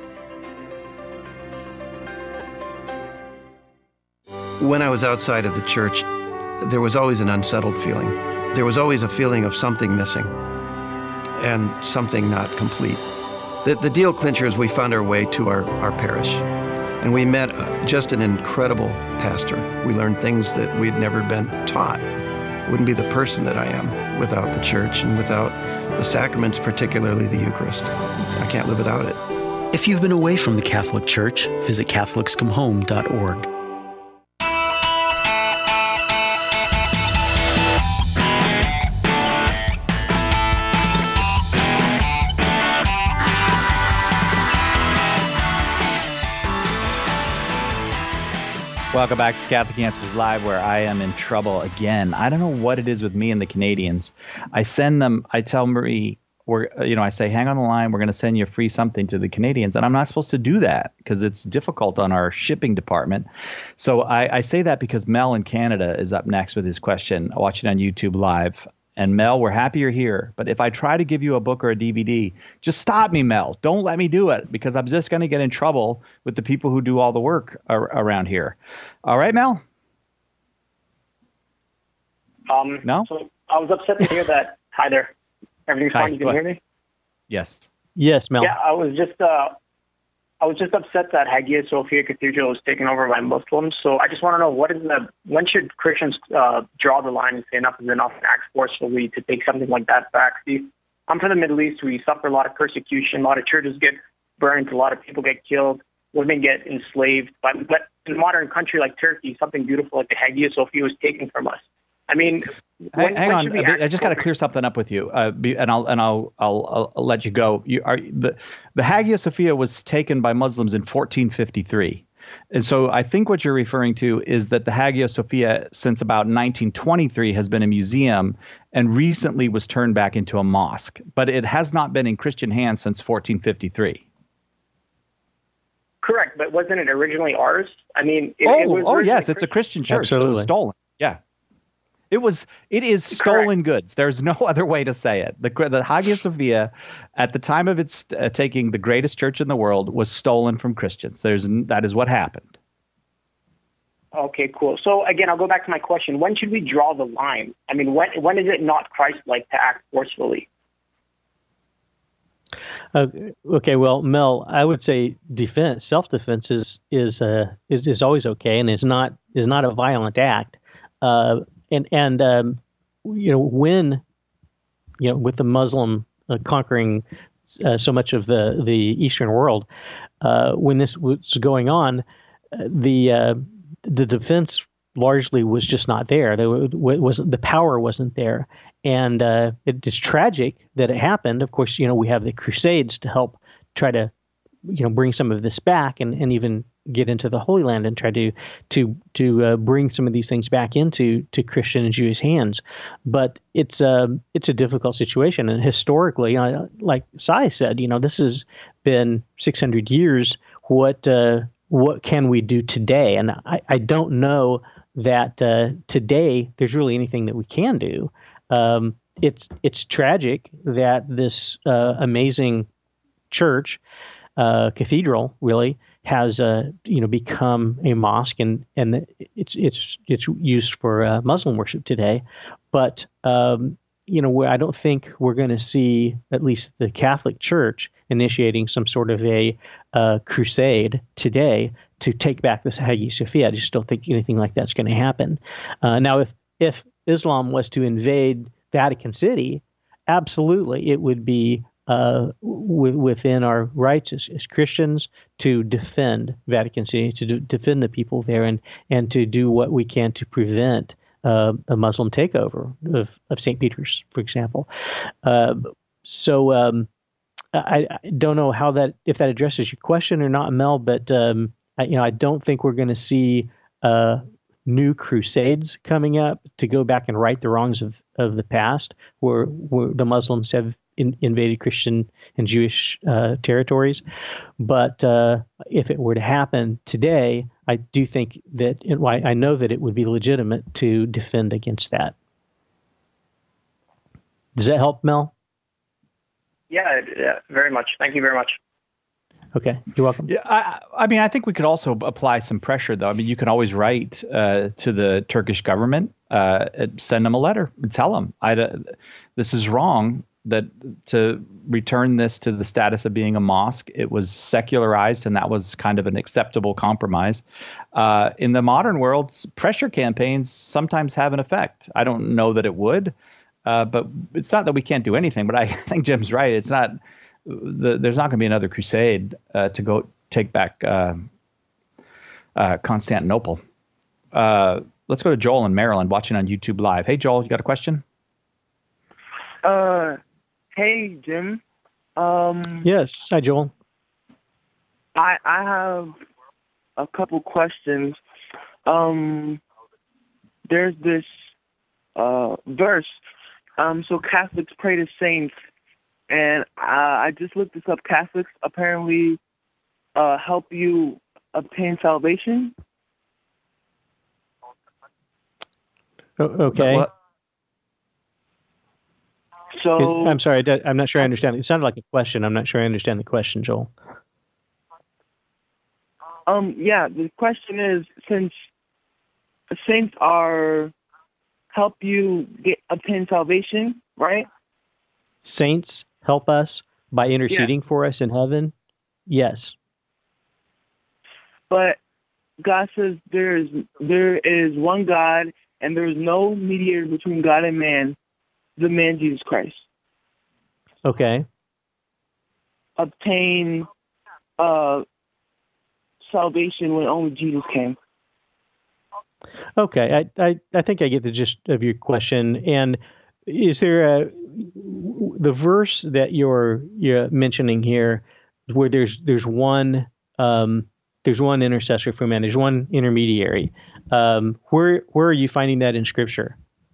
When I was outside of the church, there was always an unsettled feeling. There was always a feeling of something missing and something not complete. The, the deal clincher is we found our way to our, our parish, and we met just an incredible pastor. We learned things that we'd never been taught. Wouldn't be the person that I am without the church and without the sacraments, particularly the Eucharist. I can't live without it. If you've been away from the Catholic Church, visit Catholics Come Home dot org. Welcome back to Catholic Answers Live, where I am in trouble again. I don't know what it is with me and the Canadians. I send them, I tell Marie, we're, you know, I say, hang on the line, we're going to send you a free something to the Canadians. And I'm not supposed to do that because it's difficult on our shipping department. So I, I say that because Mel in Canada is up next with his question. I watch it on YouTube Live. And Mel, we're happy you're here. But if I try to give you a book or a D V D, just stop me, Mel. Don't let me do it because I'm just going to get in trouble with the people who do all the work ar- around here. All right, Mel? Um, no? So I was upset to hear that. Hi there. Everything's Hi, fine? You can hear me? Yes. Yes, Mel. Yeah, I was just uh, I was just upset that Hagia Sophia Cathedral was taken over by Muslims. So I just want to know, what is the when should Christians uh, draw the line and say enough is enough and act forcefully to take something like that back? See, I'm from the Middle East. We suffer a lot of persecution. A lot of churches get burned. A lot of people get killed. Women get enslaved. But, but in a modern country like Turkey, something beautiful like the Hagia Sophia was taken from us. I mean, when, hang when on. should we I act just got to clear something up with you, uh, be, and I'll and I'll, I'll I'll let you go. You are the the Hagia Sophia was taken by Muslims in fourteen fifty-three, and so I think what you're referring to is that the Hagia Sophia, since about nineteen twenty-three, has been a museum and recently was turned back into a mosque, but it has not been in Christian hands since fourteen fifty-three. Correct, but wasn't it originally ours? I mean, it, oh, it was oh originally yes, it's a Christian church. So it was stolen. Yeah. It was. It is stolen goods. There's no other way to say it. The the Hagia Sophia, at the time of its uh, taking the greatest church in the world, was stolen from Christians. There's that is what happened. Okay, cool. So again, I'll go back to my question. When should we draw the line? I mean, when when is it not Christ-like to act forcefully? Uh, okay, well, Mel, I would say defense, self-defense is is uh, is, is always okay, and is not is not a violent act. Uh, And and um, you know, when you know, with the Muslim uh, conquering uh, so much of the the Eastern world, uh, when this was going on, uh, the uh, the defense largely was just not there. There was the power wasn't there, and uh, it is tragic that it happened. Of course, you know, we have the Crusades to help try to you know bring some of this back, and and even get into the Holy Land and try to to to uh, bring some of these things back into to Christian and Jewish hands. But it's a it's a difficult situation, and historically, uh, like Sai said, you know, this has been six hundred years. What uh, what can we do today? And I, I don't know that uh, today there's really anything that we can do. Um, it's it's tragic that this uh, amazing church, uh, cathedral, really, has uh, you know become a mosque, and and it's it's it's used for uh, Muslim worship today. But um, you know, I don't think we're going to see at least the Catholic Church initiating some sort of a uh, crusade today to take back this Hagia Sophia. I just don't think anything like that's going to happen. Uh, now, if if Islam was to invade Vatican City, absolutely, it would be uh, w- within our rights as, as Christians to defend Vatican City, to d- defend the people there, and and to do what we can to prevent uh, a Muslim takeover of, of Saint Peter's, for example. Uh, so um, I, I don't know how that if that addresses your question or not, Mel, but um, I, you know I don't think we're going to see uh, new crusades coming up to go back and right the wrongs of, of the past, where, where the Muslims have in, invaded Christian and Jewish uh, territories. But uh, if it were to happen today, I do think that it, I know that it would be legitimate to defend against that. Does that help, Mel? Yeah, yeah, very much. Thank you very much. Okay, you're welcome. Yeah, I, I mean, I think we could also apply some pressure, though. I mean, you can always write uh, to the Turkish government, uh, send them a letter, and tell them, I, uh, this is wrong, that to return this to the status of being a mosque, it was secularized, and that was kind of an acceptable compromise. Uh, in the modern world, pressure campaigns sometimes have an effect. I don't know that it would, uh, but it's not that we can't do anything, but I think Jim's right. It's not... The, there's not going to be another crusade uh, to go take back uh, uh, Constantinople. Uh, let's go to Joel in Maryland, watching on YouTube Live. Hey, Joel, you got a question? Uh, hey, Jim. Um, yes, hi, Joel. I I have a couple questions. Um, there's this uh, verse. Um, so Catholics pray to saints. And uh, I just looked this up. Catholics apparently uh, help you obtain salvation. Okay. What? So I'm sorry. I'm not sure I understand. It sounded like a question. I'm not sure I understand the question, Joel. Um. Yeah. The question is, since the saints are help you get obtain salvation, right? Saints help us by interceding yeah. for us in heaven? Yes. But God says there is there is one God, and there is no mediator between God and man, the man Jesus Christ. Okay. Obtain uh, salvation when only Jesus came. Okay, I, I, I think I get the gist of your question. And is there a the verse that you're you're mentioning here, where there's there's one um, there's one intercessor for man, there's one intermediary. Um, where where are you finding that in Scripture?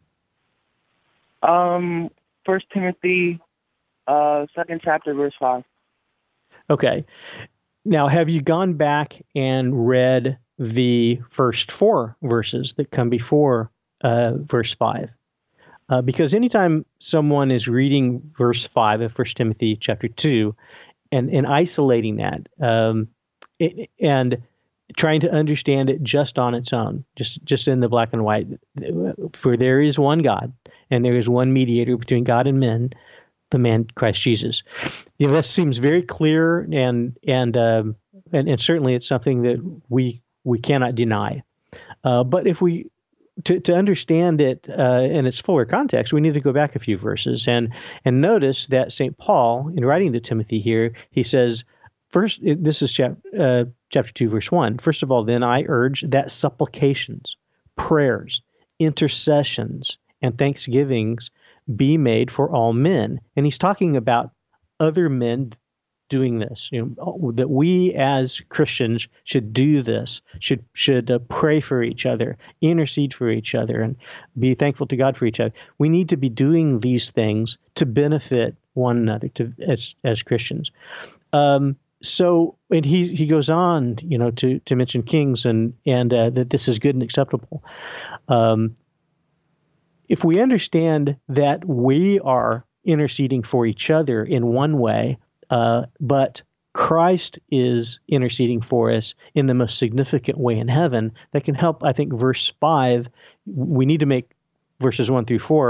Um, First Timothy, uh, second chapter, verse five. Okay. Now, have you gone back and read the first four verses that come before uh, verse five? Uh, because anytime someone is reading verse five of First Timothy chapter two and, and isolating that um, it, and trying to understand it just on its own, just, just in the black and white, for there is one God and there is one mediator between God and men, the man Christ Jesus. You know, that seems very clear, and and um, and, and certainly it's something that we we cannot deny. Uh, but if we To, to understand it uh, in its fuller context, we need to go back a few verses and and notice that Saint Paul, in writing to Timothy here, he says, first, this is chap, uh, chapter two, verse one. First of all, then I urge that supplications, prayers, intercessions, and thanksgivings be made for all men. And he's talking about other men doing this, you know, that we as Christians should do this, should should uh, pray for each other, intercede for each other, and be thankful to God for each other. We need to be doing these things to benefit one another, to as as Christians. Um, so, and he he goes on, you know, to to mention kings and and uh, that this is good and acceptable. Um, if we understand that we are interceding for each other in one way, Uh, but Christ is interceding for us in the most significant way in heaven, that can help, I think, verse five. We need to make verses one through four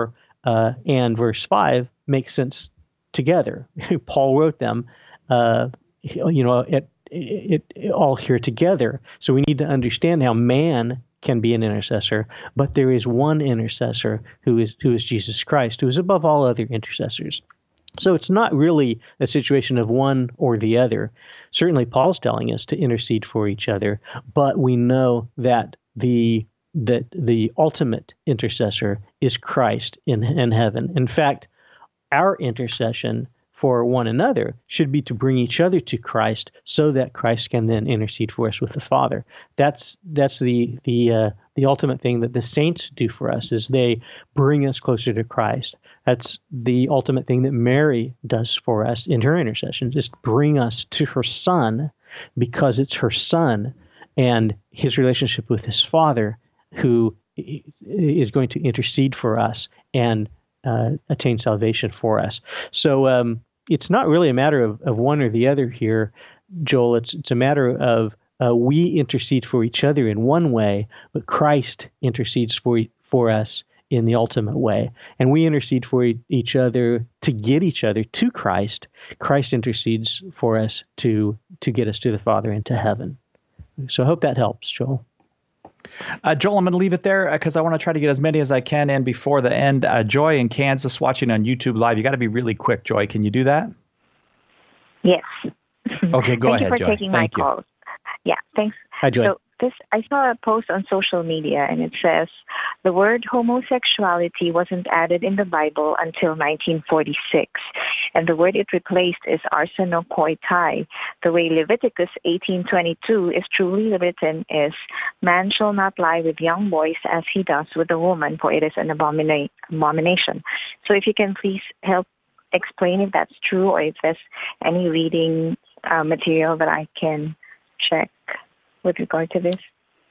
uh, and verse five make sense together. Paul wrote them, uh, you know, it, it, it all here together. So we need to understand how man can be an intercessor, but there is one intercessor who is who is Jesus Christ, who is above all other intercessors. So it's not really a situation of one or the other. Certainly, Paul's telling us to intercede for each other, but we know that the that the ultimate intercessor is Christ in, in heaven. In fact, our intercession for one another should be to bring each other to Christ, so that Christ can then intercede for us with the Father. That's that's the the uh, the ultimate thing that the saints do for us, is they bring us closer to Christ. That's the ultimate thing that Mary does for us in her intercession, just bring us to her Son, because it's her Son and his relationship with his Father who is going to intercede for us and uh, attain salvation for us. So um, it's not really a matter of, of one or the other here, Joel. It's it's a matter of uh, we intercede for each other in one way, but Christ intercedes for for us in the ultimate way. And we intercede for e- each other to get each other to Christ. Christ intercedes for us to to get us to the Father and to heaven. So I hope that helps, Joel. Uh, Joel, I'm going to leave it there because I want to try to get as many as I can in before the end. Uh, Joy in Kansas watching on YouTube Live. You got to be really quick, Joy. Can you do that? Yes. Okay, go Thank ahead, you for Joy. taking Thank my you. calls. Yeah, thanks. Hi, Joy. So this, I saw a post on social media, and it says the word homosexuality wasn't added in the Bible until nineteen forty-six, and the word it replaced is arsenokoitai. The way Leviticus eighteen twenty-two is truly written is, "Man shall not lie with young boys as he does with a woman, for it is an abomina- abomination." So if you can please help explain if that's true, or if there's any reading uh, material that I can check with regard to this.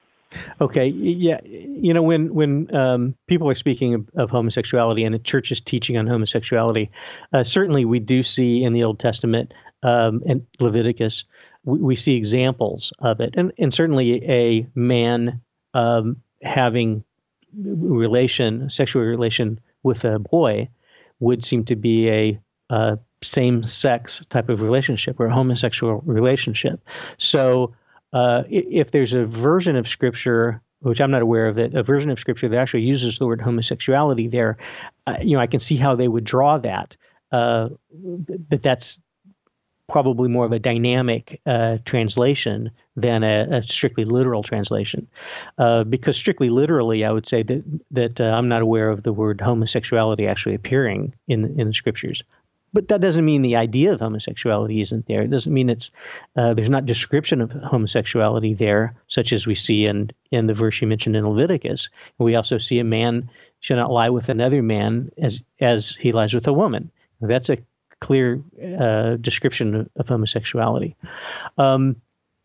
Okay, yeah, you know, when when um, people are speaking of, of homosexuality and the church is teaching on homosexuality, uh, certainly we do see in the Old Testament um, and Leviticus, we, we see examples of it, and and certainly a man um, having relation, sexual relation with a boy would seem to be a uh, same-sex type of relationship or a homosexual relationship. So. Uh, if there's a version of Scripture, which I'm not aware of it, a version of Scripture that actually uses the word homosexuality there, uh, you know, I can see how they would draw that, uh, but that's probably more of a dynamic uh, translation than a, a strictly literal translation. Uh, because strictly literally, I would say that that uh, I'm not aware of the word homosexuality actually appearing in in the Scriptures. But that doesn't mean the idea of homosexuality isn't there. It doesn't mean it's uh, there's not description of homosexuality there, such as we see in, in the verse you mentioned in Leviticus. We also see a man shall not lie with another man as as he lies with a woman. That's a clear uh, description of, of homosexuality. Um,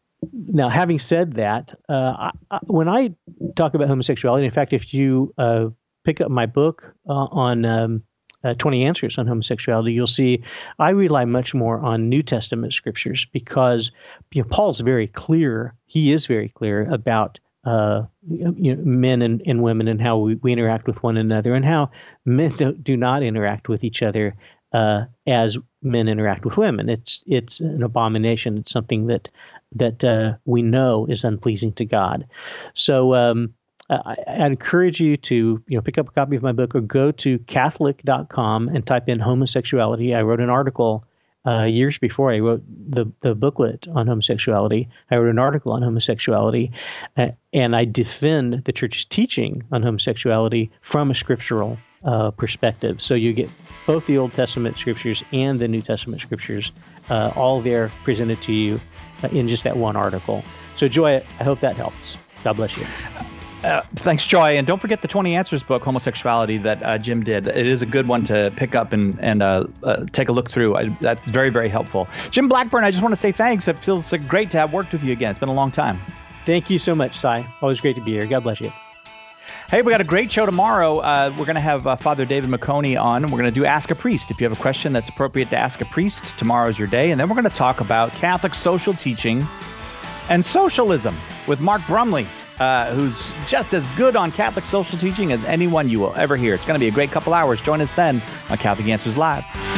now, having said that, uh, I, I, when I talk about homosexuality, in fact, if you uh, pick up my book uh, on um, Uh, twenty Answers on Homosexuality, you'll see I rely much more on New Testament scriptures because you know, Paul's very clear. He is very clear about uh, you know, men and, and women and how we, we interact with one another and how men don't, do not interact with each other uh, as men interact with women. It's it's an abomination. It's something that that uh, we know is unpleasing to God. So. Um, I, I encourage you to, you know, pick up a copy of my book or go to Catholic dot com and type in homosexuality. I wrote an article uh, years before I wrote the, the booklet on homosexuality. I wrote an article on homosexuality, uh, and I defend the church's teaching on homosexuality from a scriptural uh, perspective. So you get both the Old Testament scriptures and the New Testament scriptures uh, all there presented to you uh, in just that one article. So, Joy, I hope that helps. God bless you. Uh, thanks, Joy. And don't forget the twenty Answers book, Homosexuality, that uh, Jim did. It is a good one to pick up and, and uh, uh, take a look through. I, that's very, very helpful. Jim Blackburn, I just want to say thanks. It feels great to have worked with you again. It's been a long time. Thank you so much, Cy. Always great to be here. God bless you. Hey, we got a great show tomorrow. Uh, we're going to have uh, Father David McConey on. We're going to do Ask a Priest. If you have a question that's appropriate to ask a priest, tomorrow's your day. And then we're going to talk about Catholic social teaching and socialism with Mark Brumley. uh, who's just as good on Catholic social teaching as anyone you will ever hear. It's going to be a great couple hours. Join us then on Catholic Answers Live.